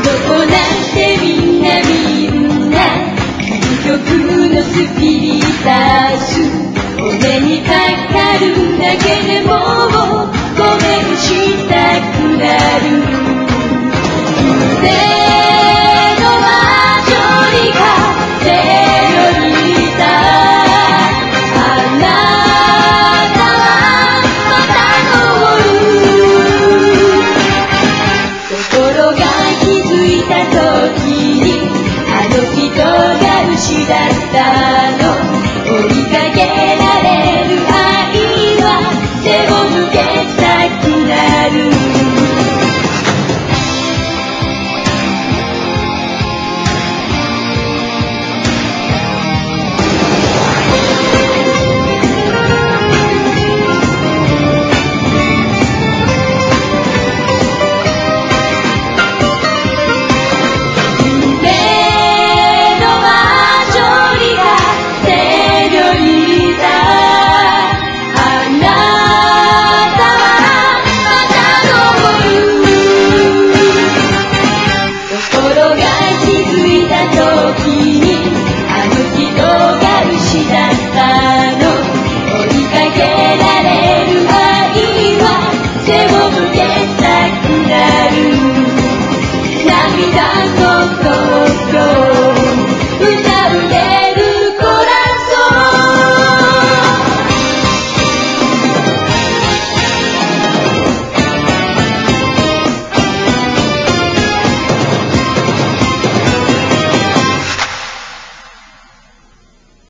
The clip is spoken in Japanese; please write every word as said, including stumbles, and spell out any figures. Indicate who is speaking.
Speaker 1: こなしてみんなみんな究極のスピリタス骨にかかるだけでもごめんしたくなる風の魔女に風のリタあなたはまた登るところが気づいた時にあの人が失った